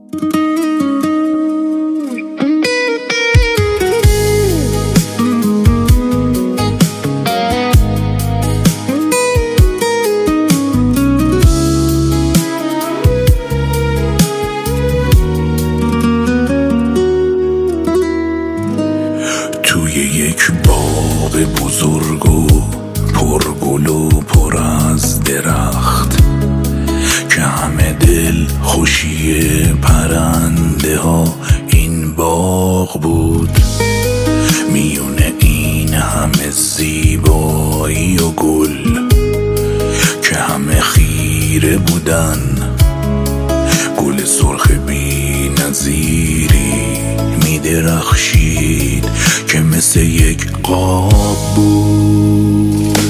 توی یک باغ بزرگ و پرگل و پر از درخت که همه دل خوشی پرنده ها این باغ بود. میون این همه زیبایی و گل که همه خیره بودن، گل سرخ بی نظیری می درخشید که مثل یک قاب بود.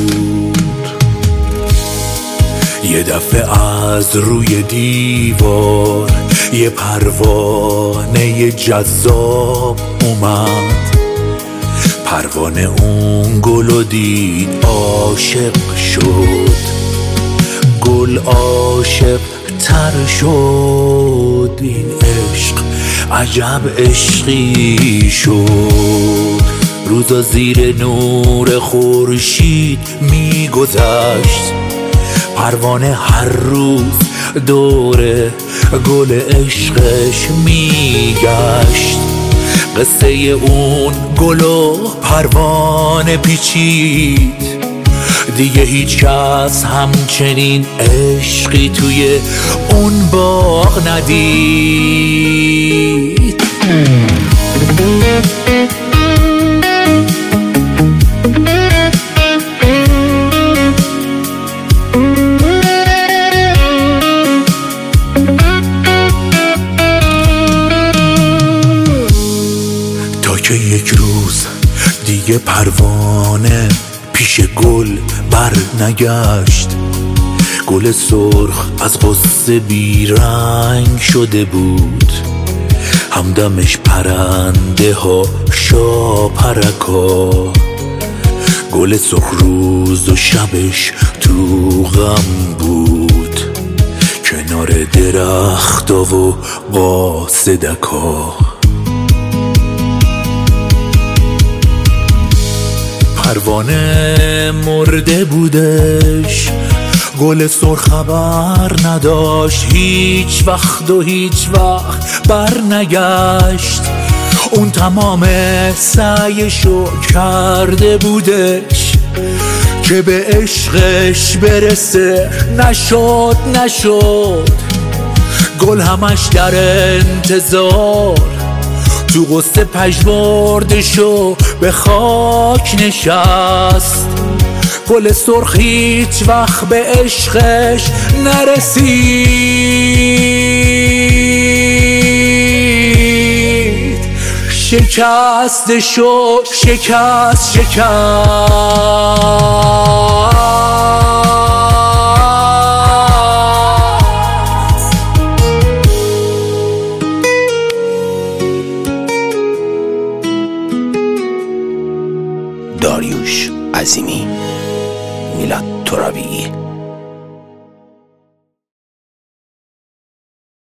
یه دفعه از روی دیوار یه پروانه جذاب اومد. پروانه اون گلو دید، عاشق شد. گل عاشق تر شد. این عشق عجب عشقی شد. روزا زیر نور خورشید میگذشت. پروانه هر روز دور گل عشقش میگشت. قصه اون گل و پروانه پیچید. دیگه هیچ کس همچنین عشقی توی اون باغ ندید. تا که یک روز دیگه پروانه پیش گل بر نگشت. گل سرخ از غصه بیرنگ شده بود. همدمش پرنده ها شاپرکا. گل سرخ روز و شبش تو غم بود، کنار درختا و قاصدکا. پروانه مرده بودش، گل سرخ خبر نداشت. هیچ وقت بر نگشت. اون تمام سعیشو کرده بودش که به عشقش برسه. نشد. گل همش در انتظار تو غصه پژمردشو به خاک نشست. گل سرخ هیچ وقت به عشقش نرسید. شکستشو شکست. داریوش عظیمی، میلاد ترابی.